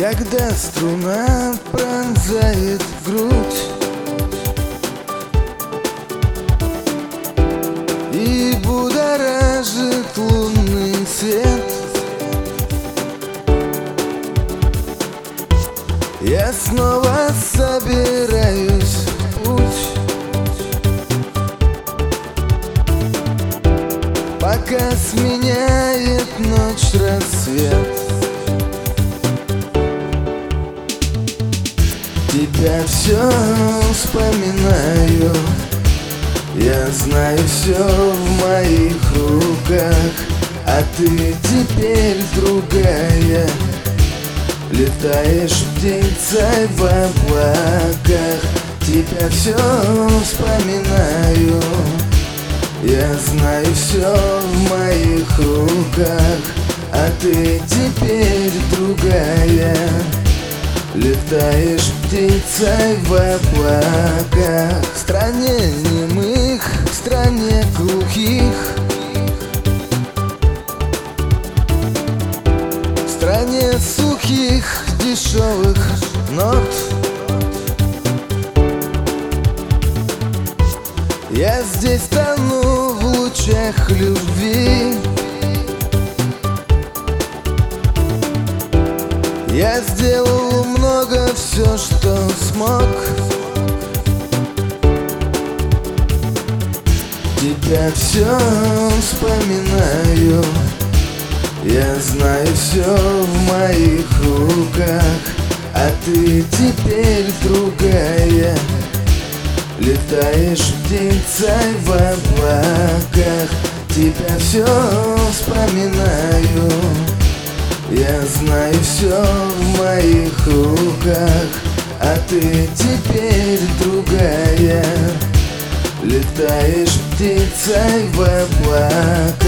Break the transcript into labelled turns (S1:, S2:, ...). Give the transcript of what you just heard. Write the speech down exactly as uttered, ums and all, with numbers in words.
S1: Когда струна пронзает грудь и будоражит лунный свет, я снова собираюсь в путь, пока сменяет ночь рассвет. Тебя все вспоминаю, я знаю, все в моих руках, а ты теперь другая, летаешь птицей в облаках. Тебя все вспоминаю, я знаю, все в моих руках, а ты теперь другая, летаешь птицей в облаках. В стране немых, в стране глухих, в стране сухих дешевых нот я здесь тону в лучах любви. Я сделал много, все, что смог. Тебя все вспоминаю, я знаю, все в моих руках, а ты теперь другая, летаешь птицей в облаках. Тебя все вспоминаю, я знаю, все в моих руках, а ты теперь другая, летаешь птицей в облаках.